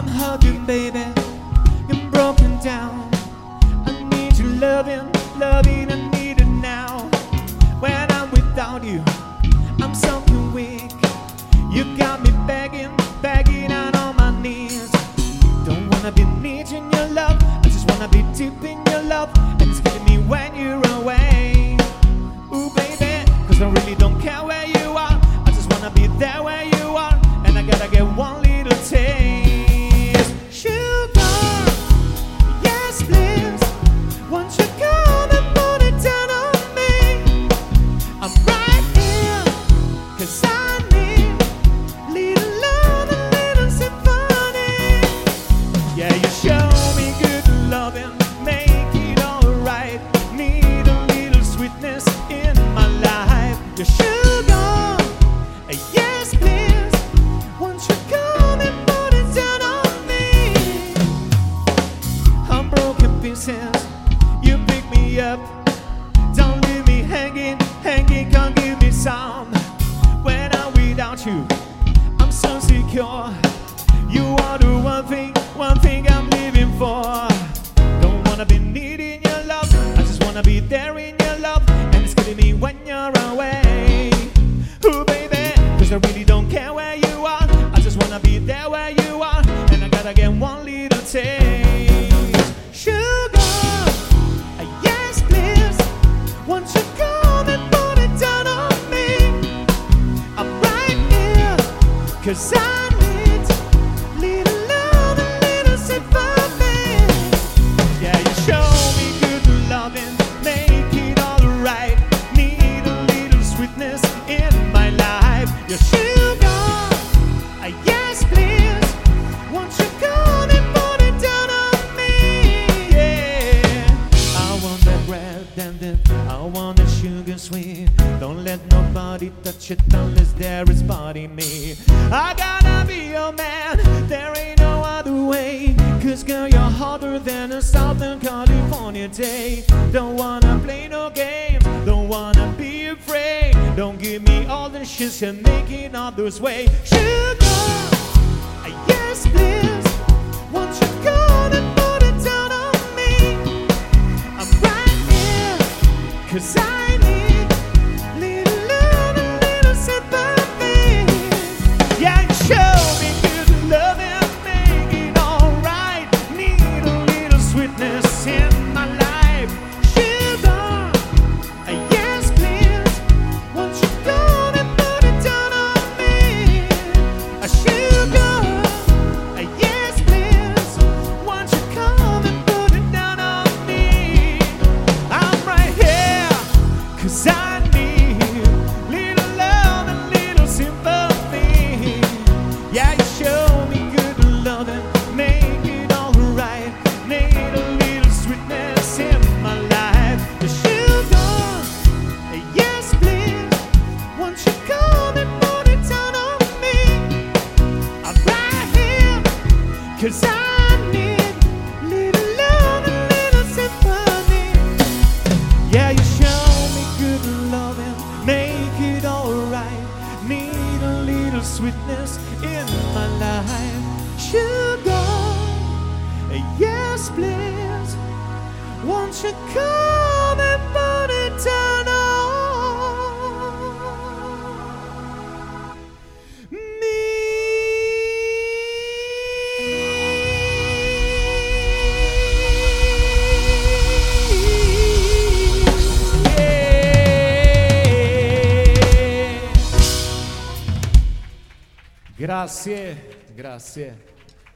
I'm hurting, baby, I'm broken down. I need your loving, loving, I need it now. When I'm without you, I'm something weak. You got me begging, begging out on my knees. Don't wanna be needing your love, I just wanna be deep in your love. And it's killing me when you're away. Ooh, baby, cause I really don't care where you are. I just wanna be there where you are. And I gotta get one little taste. Sugar, yes please, won't you come and put it down on me? I'm right here, cause I need little love, a little symphony. Yeah, you show me good loving, make it alright. Need a little sweetness in my life. Your sugar, yes please, won't you come and put it down on me? I'm broken pieces, you pick me up. Don't leave me hanging, hanging, can't give me some. When I'm without you, I'm so secure. You are the one thing I'm living for. Don't wanna be needing your love, I just wanna be there in your love. And it's killing me when you're away. Ooh, baby, cause I really don't care where you are. I just wanna be there where you are. And I gotta get one little taste. Sugar, yes please, won't you come and put it down on me? I'm right here, cause I need little love, a little symphony. Yeah, you show me good loving, make it alright. Need a little sweetness in my life. Your sugar, yes please, won't you come and put it down on me? Yeah, I want that red and I want that sugar sweet. Don't let nobody touch it unless there is body me. I gotta be your man, there ain't no other way. Cause girl, you're hotter than a Southern California day. Don't wanna play no games, don't wanna be afraid. Don't give me all the shit you're making others way. Sugar, yes please, won't you come and put it down on me? I'm right here, cause I need little love, a little sympathy. Yeah, you show me good love and make it alright. Need a little sweetness in my life. Sugar, yes please, won't you come and put it down on me? Sugar, yes please, won't you come and put it down on me? I'm right here, cause I need little love and little sympathy. Yeah, you show me good love and make it alright. Need a little sweetness in my life. The sugar, yes please, won't you come and put it down on me? I'm right here, cause I need little love and little sympathy. Yeah, you show me good love and make it alright. Need a little sweetness in my life. Sugar, yes please, won't you come and put it down on me? Yeah. Grazie, grazie.